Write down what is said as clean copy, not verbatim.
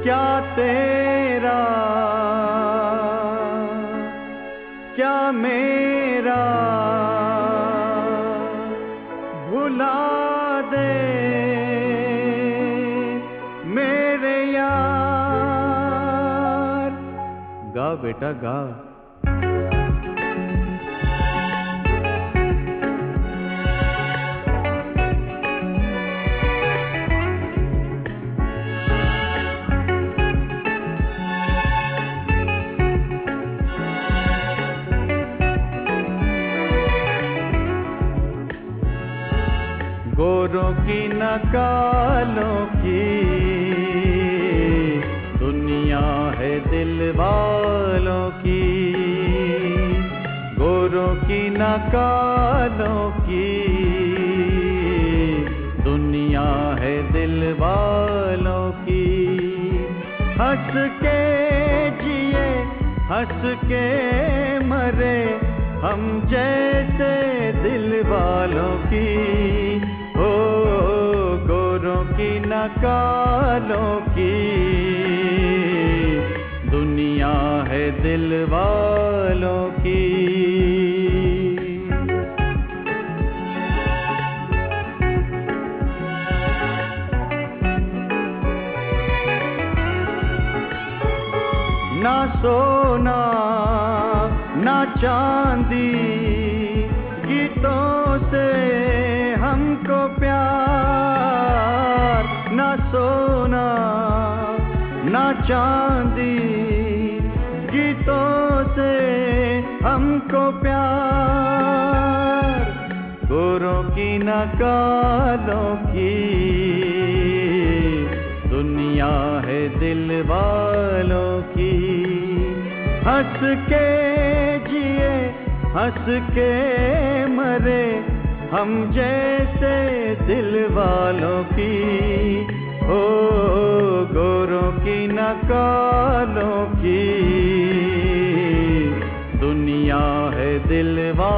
क्या तेरा क्या मेरा भुला दे मेरे यार। गा बेटा गा। गोरों की न कालों की दुनिया है दिल वालों की। गोरों की न कालों की दुनिया है दिल वालों की। हंस के जिए हंस के मरे हम जैसे दिल वालों की। ओ गोरों की न कालों की दुनिया है दिल वालों की। ना सोना ना चांदी गीतों से हमको प्यार। ना सोना ना चांदी गीतों से हमको प्यार। गोरों की न कालों की दुनिया है दिल वालों की। हंस के जिए हंस के मरे हम जैसे दिल वालों की। ओ गोरों की न कालों की दुनिया है दिल वालों